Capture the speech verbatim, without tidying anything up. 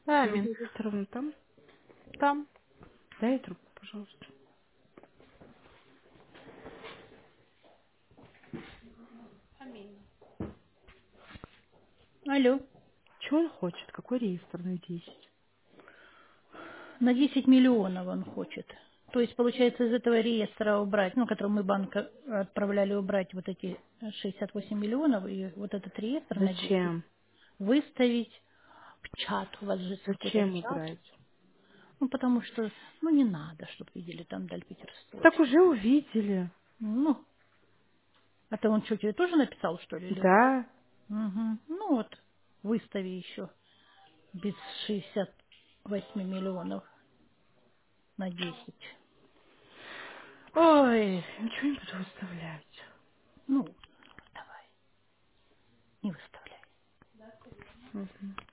Да, Алло. Мина Викторовна там? Там. Дай трубку, пожалуйста. Алло. Чего он хочет? Какой реестр на десять? На десять миллионов он хочет. То есть, получается, из этого реестра убрать, ну, который мы банка отправляли убрать вот эти шестьдесят восемь миллионов, и вот этот реестр на десять Зачем? выставить в чат. У вас же какой-то Зачем чат. убрать? Ну, потому что, ну, не надо, чтобы видели там Даль Так Питерстрой. уже увидели. Ну, а то он что, тебе тоже написал, что ли, или? Да. Угу. Ну вот, выстави еще без шестидесяти восьми миллионов на десять. Ой, ничего не буду выставлять. Ну, давай, не выставляй. Мгм.